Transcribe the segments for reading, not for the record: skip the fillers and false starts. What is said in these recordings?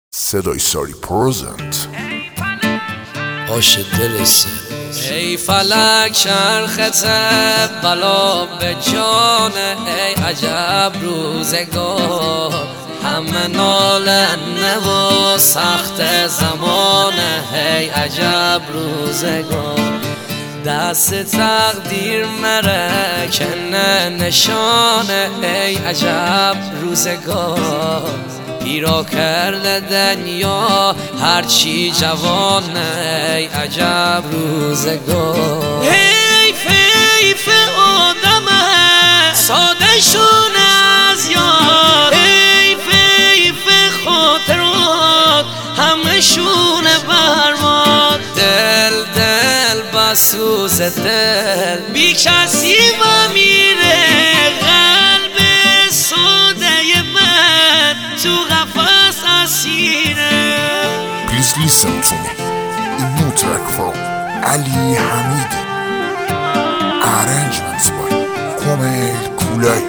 صدای ساری پرزنت آش دلسه ای فلک چرخت بلا به جانه ای عجب روزگار همه نالنه و سخت زمانه ای عجب روزگار دست تقدیر مرکنه نشانه ای عجب روزگار پیرا کرده دنیا هرچی جوانه ای عجب روزگار حیف حیف آدمه ساده شون از یاد حیف حیف خاطرات همه شونه برباد دل بسوز دل بی کسی و میره قلب ساده من تو قفص اسیره. Please listen to me. A new track from Ali Hamidi. Arrangements by Komel Kulay.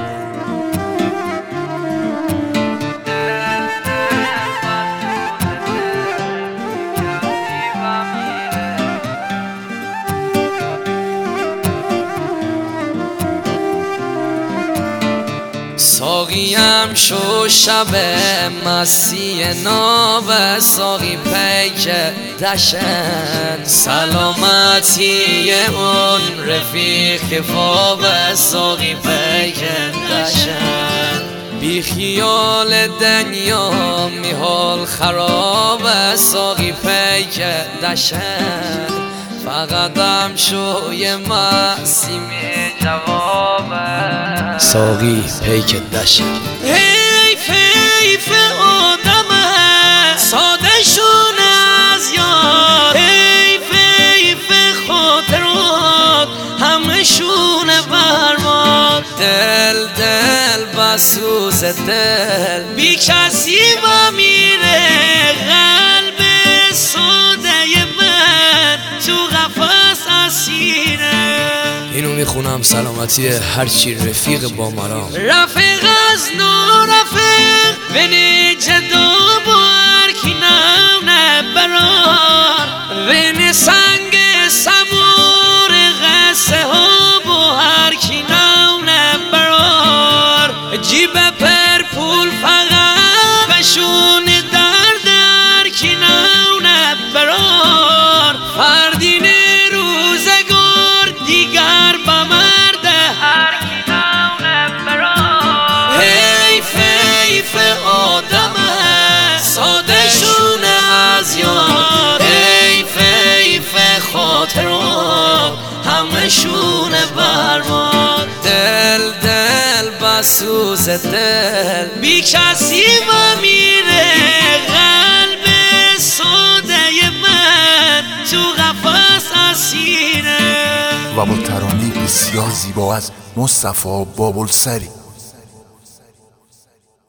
ساقیم شو شب مستی ناب ساقی پیک دشن سلامتی اون رفیق فاب ساقی پیک دشن بی خیال دنیا میحال خراب ساقی پیک دشن فقطم شوی مستی می جوابه ساقی پیک دشن حیف حیف آدمه ساده شون از یاد حیف حیف خاطرات همه شونه برباد دل بسوز دل بی کسی و میره قلب ساده من تو قفص اسیره. اینو میخونم سلامتی هرچی رفیق با مرام رفیق از نارفیق بینی جدا با هرکی نه برار بینی سنگ سبور قصه ها با هرکی نه برار جیب پر پول فقط بشون درد هرکی نه برار فردین روزگار دیگر بمرد هرکی نه برار حیف حیف آدمه ساده شونه از یاد حیف حیف خاطرات همه شونه برباد دل بسوز دل بی کسی و میره قلب ساده من تو قفص اسیره. و با ترانه بسیار زیبا از مصطفی بابلسری.